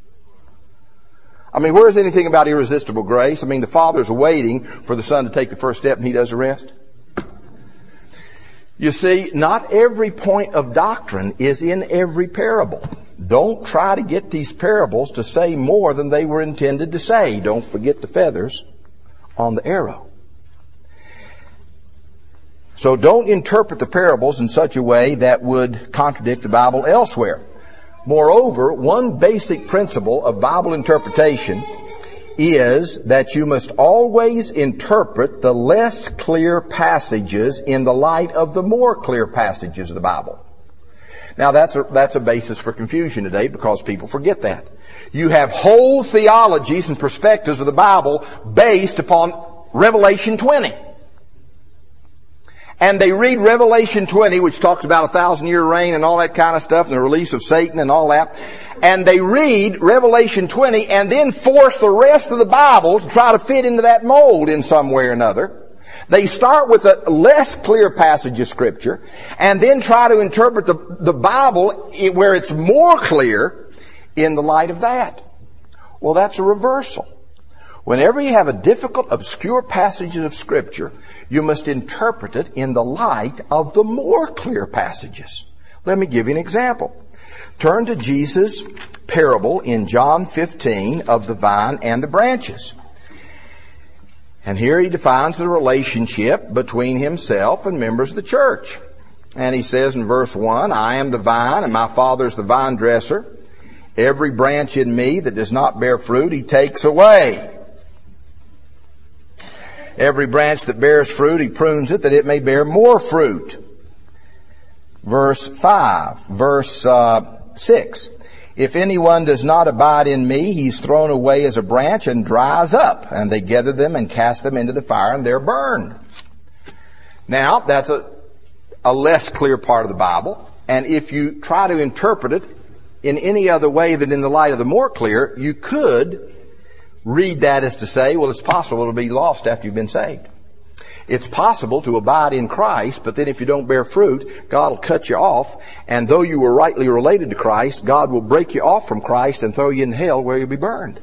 I mean, where's anything about irresistible grace? I mean, the Father's waiting for the Son to take the first step and He does the rest. You see, not every point of doctrine is in every parable. Don't try to get these parables to say more than they were intended to say. Don't forget the feathers on the arrow. So don't interpret the parables in such a way that would contradict the Bible elsewhere. Moreover, one basic principle of Bible interpretation is that you must always interpret the less clear passages in the light of the more clear passages of the Bible. Now that's a basis for confusion today because people forget that. You have whole theologies and perspectives of the Bible based upon Revelation 20. And they read Revelation 20, which talks about 1,000-year reign and all that kind of stuff, and the release of Satan and all that. And they read Revelation 20 and then force the rest of the Bible to try to fit into that mold in some way or another. They start with a less clear passage of Scripture and then try to interpret the Bible where it's more clear in the light of that. Well, that's a reversal. Whenever you have a difficult, obscure passages of Scripture, you must interpret it in the light of the more clear passages. Let me give you an example. Turn to Jesus' parable in John 15 of the vine and the branches. And here he defines the relationship between himself and members of the church. And he says in verse 1, I am the vine and my Father is the vine dresser. Every branch in me that does not bear fruit, he takes away. Every branch that bears fruit, he prunes it that it may bear more fruit. Verse 5, verse 6. If anyone does not abide in me, he's thrown away as a branch and dries up. And they gather them and cast them into the fire and they're burned. Now, that's a less clear part of the Bible, and if you try to interpret it in any other way than in the light of the more clear, you could read that as to say, well, it's possible to be lost after you've been saved. It's possible to abide in Christ, but then if you don't bear fruit, God will cut you off, and though you were rightly related to Christ, God will break you off from Christ and throw you in hell where you'll be burned.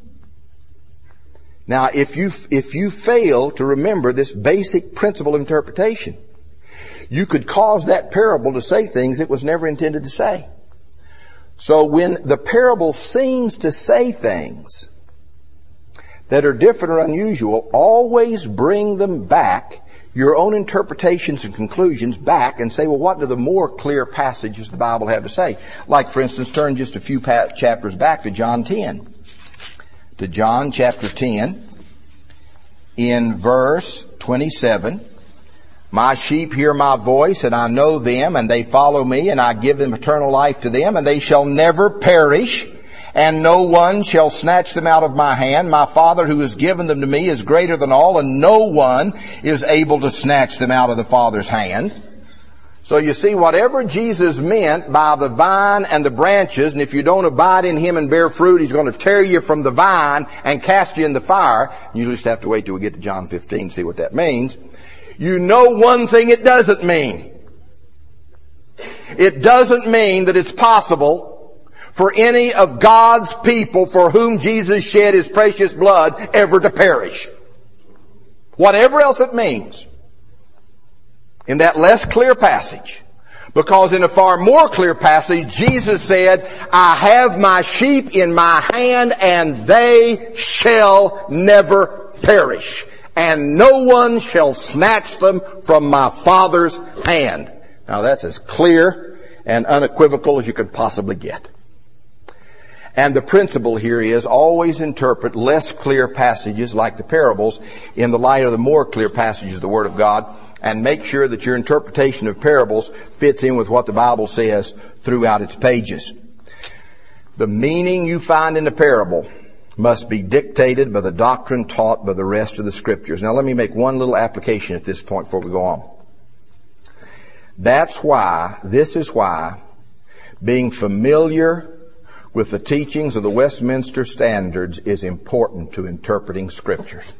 Now, if you fail to remember this basic principle of interpretation, you could cause that parable to say things it was never intended to say. So when the parable seems to say things that are different or unusual, always bring them back, your own interpretations and conclusions back, and say, well, what do the more clear passages of the Bible have to say? Like, for instance, turn just a few chapters back to John 10. To John chapter 10, in verse 27. My sheep hear my voice, and I know them, and they follow me, and I give them eternal life to them, and they shall never perish, and no one shall snatch them out of my hand. My Father who has given them to me is greater than all, and no one is able to snatch them out of the Father's hand. So you see, whatever Jesus meant by the vine and the branches, and if you don't abide in Him and bear fruit, He's going to tear you from the vine and cast you in the fire. You just have to wait till we get to John 15 to see what that means. You know one thing it doesn't mean. It doesn't mean that it's possible for any of God's people for whom Jesus shed His precious blood ever to perish. Whatever else it means. In that less clear passage. Because in a far more clear passage, Jesus said, I have my sheep in my hand, and they shall never perish. And no one shall snatch them from my Father's hand. Now that's as clear and unequivocal as you could possibly get. And the principle here is always interpret less clear passages like the parables in the light of the more clear passages of the Word of God, and make sure that your interpretation of parables fits in with what the Bible says throughout its pages. The meaning you find in the parable must be dictated by the doctrine taught by the rest of the Scriptures. Now let me make one little application at this point before we go on. This is why being familiar with the teachings of the Westminster Standards is important to interpreting Scriptures.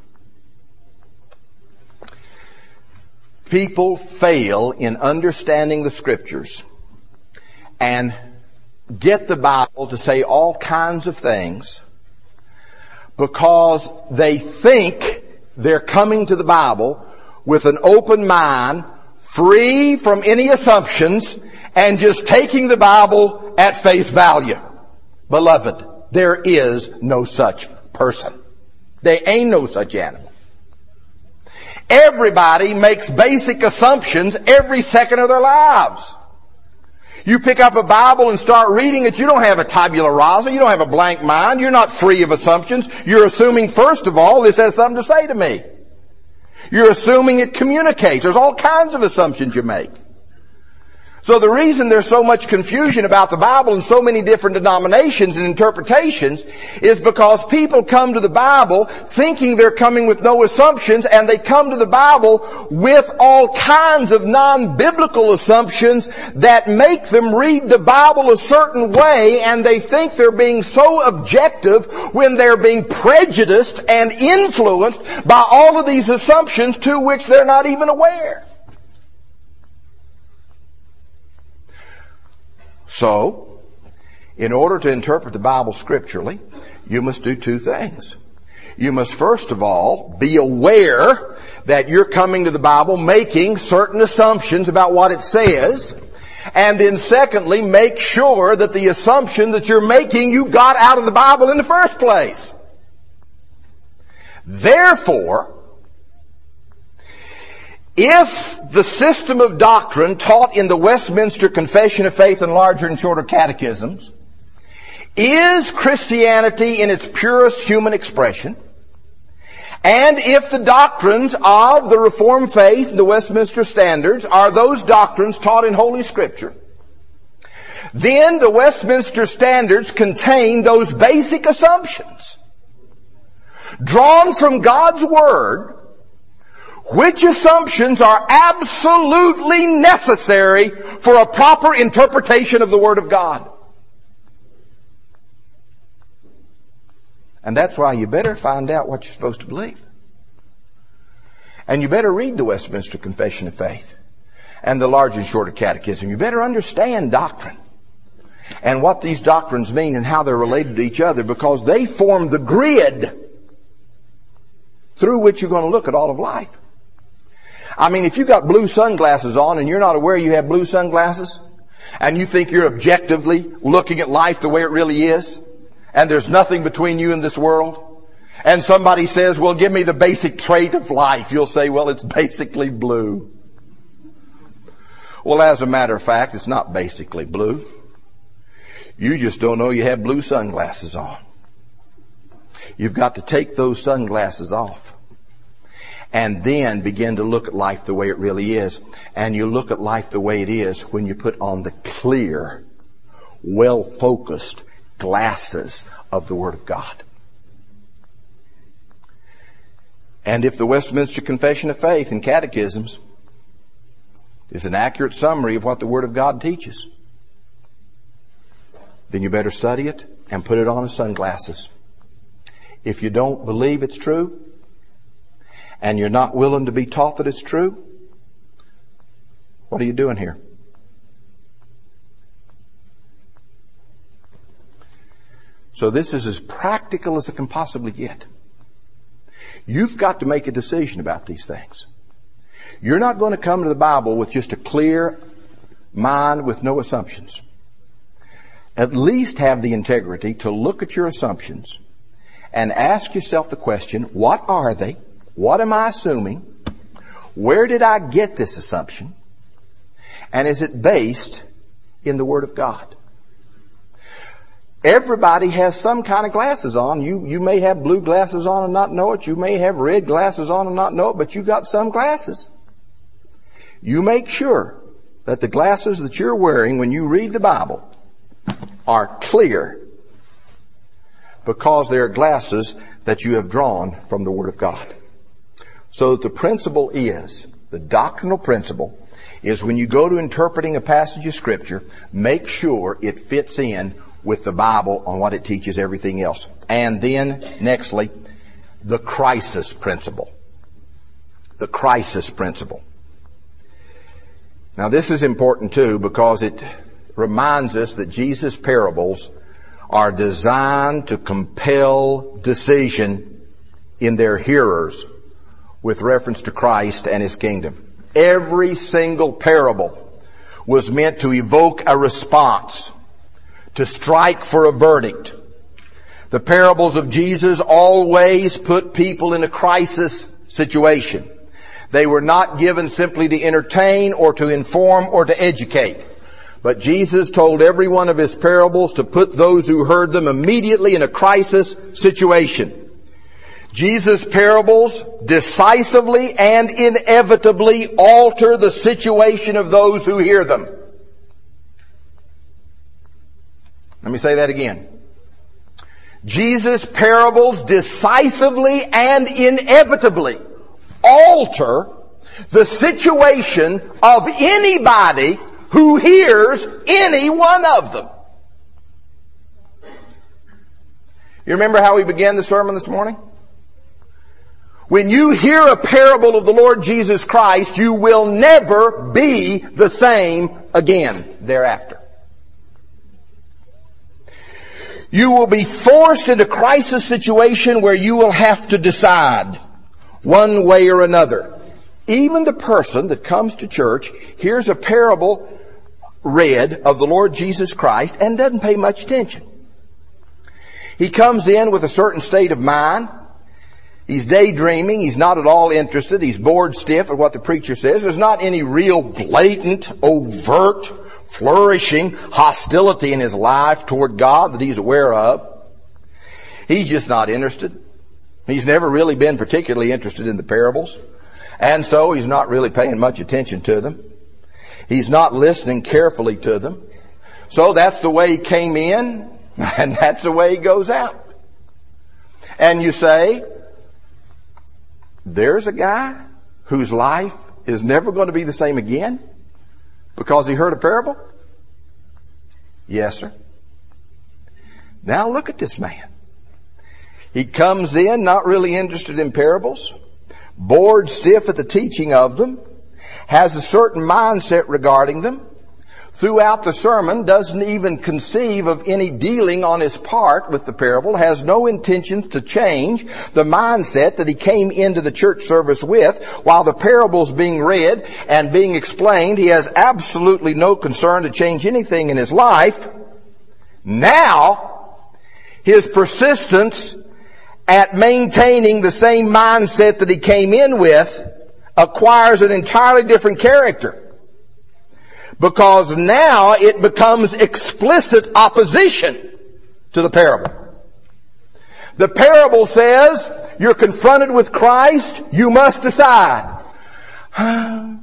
People fail in understanding the Scriptures and get the Bible to say all kinds of things because they think they're coming to the Bible with an open mind, free from any assumptions, and just taking the Bible at face value. Beloved, there is no such person. There ain't no such animal. Everybody makes basic assumptions every second of their lives. You pick up a Bible and start reading it, you don't have a tabula rasa, you don't have a blank mind, you're not free of assumptions. You're assuming, first of all, this has something to say to me. You're assuming it communicates. There's all kinds of assumptions you make. So the reason there's so much confusion about the Bible and so many different denominations and interpretations is because people come to the Bible thinking they're coming with no assumptions, and they come to the Bible with all kinds of non-biblical assumptions that make them read the Bible a certain way, and they think they're being so objective when they're being prejudiced and influenced by all of these assumptions to which they're not even aware. So, in order to interpret the Bible scripturally, you must do two things. You must first of all be aware that you're coming to the Bible making certain assumptions about what it says. And then secondly, make sure that the assumption that you're making you got out of the Bible in the first place. Therefore, if the system of doctrine taught in the Westminster Confession of Faith and larger and shorter catechisms is Christianity in its purest human expression, and if the doctrines of the Reformed faith and the Westminster Standards are those doctrines taught in Holy Scripture, then the Westminster Standards contain those basic assumptions drawn from God's Word, which assumptions are absolutely necessary for a proper interpretation of the Word of God. And that's why you better find out what you're supposed to believe. And you better read the Westminster Confession of Faith and the Large and Shorter Catechism. You better understand doctrine and what these doctrines mean and how they're related to each other, because they form the grid through which you're going to look at all of life. I mean, if you got blue sunglasses on and you're not aware you have blue sunglasses, and you think you're objectively looking at life the way it really is, and there's nothing between you and this world, and somebody says, well, give me the basic trait of life, you'll say, well, it's basically blue. Well, as a matter of fact, it's not basically blue. You just don't know you have blue sunglasses on. You've got to take those sunglasses off and then begin to look at life the way it really is. And you look at life the way it is when you put on the clear, well-focused glasses of the Word of God. And if the Westminster Confession of Faith and Catechisms is an accurate summary of what the Word of God teaches, then you better study it and put it on as sunglasses. If you don't believe it's true, and you're not willing to be taught that it's true, what are you doing here? So this is as practical as it can possibly get. You've got to make a decision about these things. You're not going to come to the Bible with just a clear mind with no assumptions. At least have the integrity to look at your assumptions and ask yourself the question, what are they? What am I assuming? Where did I get this assumption? And is it based in the Word of God? Everybody has some kind of glasses on. You may have blue glasses on and not know it. You may have red glasses on and not know it, but you got some glasses. You make sure that the glasses that you're wearing when you read the Bible are clear, because they are glasses that you have drawn from the Word of God. So that the principle is, the doctrinal principle is, when you go to interpreting a passage of Scripture, make sure it fits in with the Bible on what it teaches everything else. And then, nextly, the crisis principle. The crisis principle. Now this is important too, because it reminds us that Jesus' parables are designed to compel decision in their hearers with reference to Christ and His kingdom. Every single parable was meant to evoke a response, to strike for a verdict. The parables of Jesus always put people in a crisis situation. They were not given simply to entertain or to inform or to educate. But Jesus told every one of His parables to put those who heard them immediately in a crisis situation. Jesus' parables decisively and inevitably alter the situation of those who hear them. Let me say that again. Jesus' parables decisively and inevitably alter the situation of anybody who hears any one of them. You remember how we began the sermon this morning? When you hear a parable of the Lord Jesus Christ, you will never be the same again thereafter. You will be forced into a crisis situation where you will have to decide one way or another. Even the person that comes to church hears a parable read of the Lord Jesus Christ and doesn't pay much attention. He comes in with a certain state of mind. He's daydreaming. He's not at all interested. He's bored stiff at what the preacher says. There's not any real blatant, overt, flourishing hostility in his life toward God that he's aware of. He's just not interested. He's never really been particularly interested in the parables. And so he's not really paying much attention to them. He's not listening carefully to them. So that's the way he came in, and that's the way he goes out. And you say, there's a guy whose life is never going to be the same again because he heard a parable? Yes, sir. Now look at this man. He comes in not really interested in parables, bored stiff at the teaching of them, has a certain mindset regarding them. Throughout the sermon, doesn't even conceive of any dealing on his part with the parable, has no intention to change the mindset that he came into the church service with. While the parable's being read and being explained, he has absolutely no concern to change anything in his life. Now, his persistence at maintaining the same mindset that he came in with acquires an entirely different character. Because now it becomes explicit opposition to the parable. The parable says, you're confronted with Christ, you must decide. I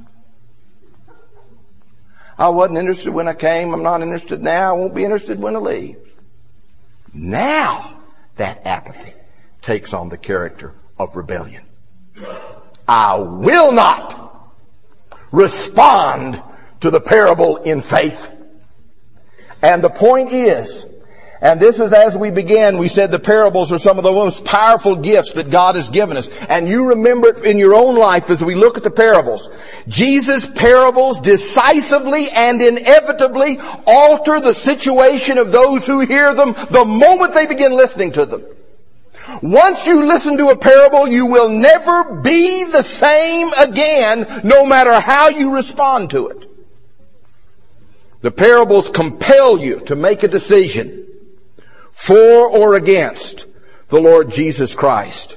wasn't interested when I came, I'm not interested now, I won't be interested when I leave. Now, that apathy takes on the character of rebellion. I will not respond to the parable in faith. And the point is, and this is as we began, we said the parables are some of the most powerful gifts that God has given us. And you remember it in your own life as we look at the parables. Jesus' parables decisively and inevitably alter the situation of those who hear them the moment they begin listening to them. Once you listen to a parable, you will never be the same again, no matter how you respond to it. The parables compel you to make a decision for or against the Lord Jesus Christ.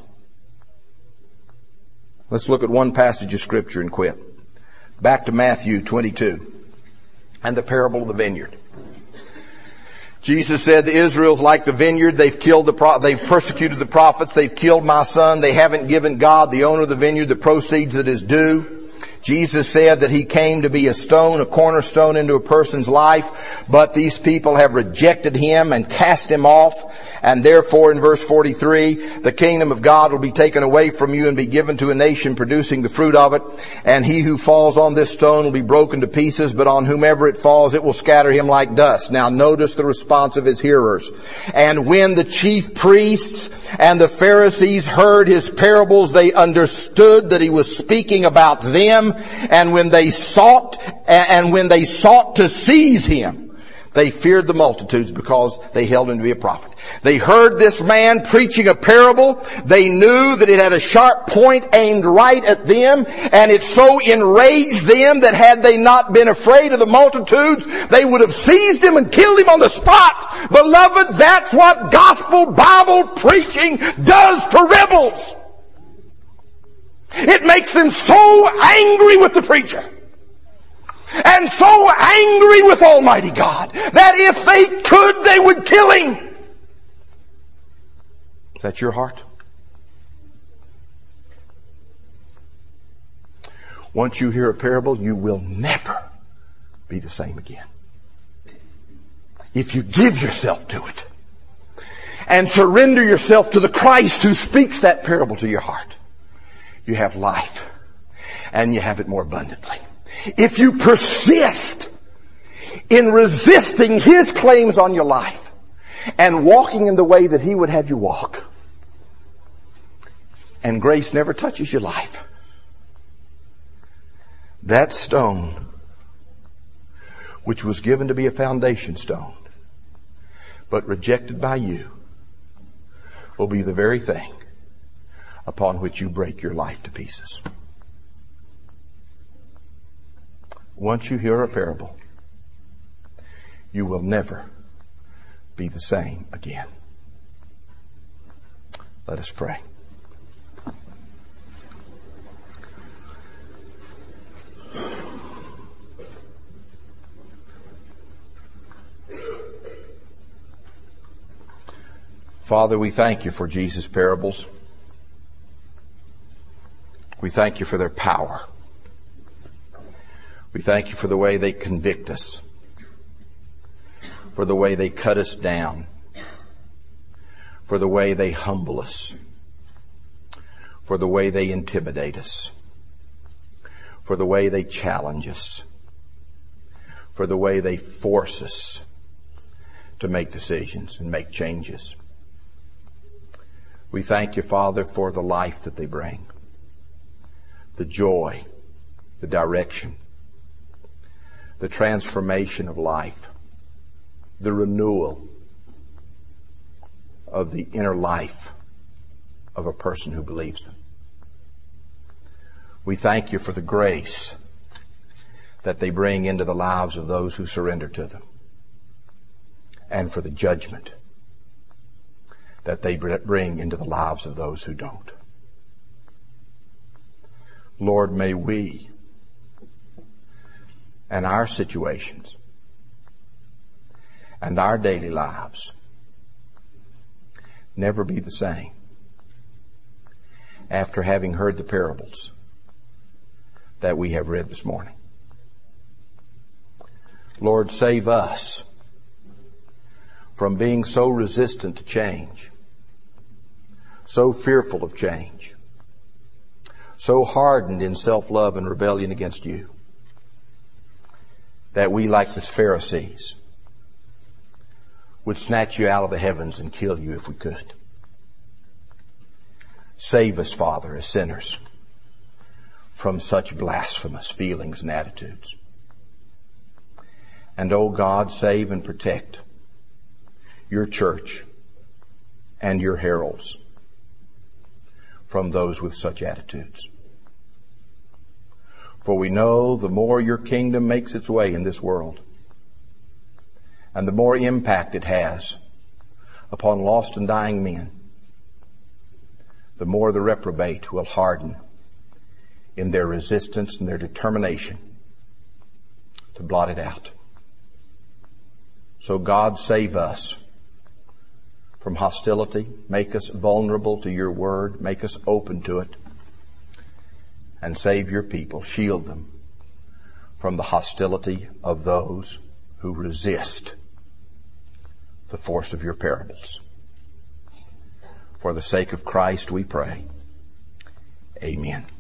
Let's look at one passage of Scripture and quit. Back to Matthew 22 and the parable of the vineyard. Jesus said, Israel's like the vineyard. They've persecuted the prophets. They've killed my son. They haven't given God, the owner of the vineyard, the proceeds that is due. Jesus said that he came to be a stone, a cornerstone into a person's life, but these people have rejected him and cast him off. And therefore, in verse 43, the kingdom of God will be taken away from you and be given to a nation producing the fruit of it. And he who falls on this stone will be broken to pieces, but on whomever it falls, it will scatter him like dust. Now notice the response of his hearers. And when the chief priests and the Pharisees heard his parables, they understood that he was speaking about them. And when they sought to seize him, they feared the multitudes because they held him to be a prophet. They heard this man preaching a parable. They knew that it had a sharp point aimed right at them, and it so enraged them that had they not been afraid of the multitudes, they would have seized him and killed him on the spot. Beloved, that's what gospel Bible preaching does to rebels. It makes them so angry with the preacher and so angry with Almighty God that if they could, they would kill him. Is that your heart? Once you hear a parable, you will never be the same again. If you give yourself to it and surrender yourself to the Christ who speaks that parable to your heart, you have life, and you have it more abundantly. If you persist in resisting his claims on your life and walking in the way that he would have you walk, and grace never touches your life, that stone, which was given to be a foundation stone, but rejected by you, will be the very thing upon which you break your life to pieces. Once you hear a parable, you will never be the same again. Let us pray. Father, we thank you for Jesus' parables. We thank you for their power. We thank you for the way they convict us, for the way they cut us down, for the way they humble us, for the way they intimidate us. for the way they challenge us, for the way they force us to make decisions and make changes. We thank you, Father, for the life that they bring, the joy, the direction, the transformation of life, the renewal of the inner life of a person who believes them. We thank you for the grace that they bring into the lives of those who surrender to them, and for the judgment that they bring into the lives of those who don't. Lord, may we and our situations and our daily lives never be the same after having heard the parables that we have read this morning. Lord, save us from being so resistant to change, so fearful of change, so hardened in self-love and rebellion against you, that we, like the Pharisees, would snatch you out of the heavens and kill you if we could. Save us, Father, as sinners, from such blasphemous feelings and attitudes. And, oh God, save and protect your church and your heralds from those with such attitudes. For we know the more your kingdom makes its way in this world, and the more impact it has upon lost and dying men, the more the reprobate will harden in their resistance and their determination to blot it out. So God, save us from hostility. Make us vulnerable to your word. Make us open to it. And save your people. Shield them from the hostility of those who resist the force of your parables. For the sake of Christ we pray. Amen.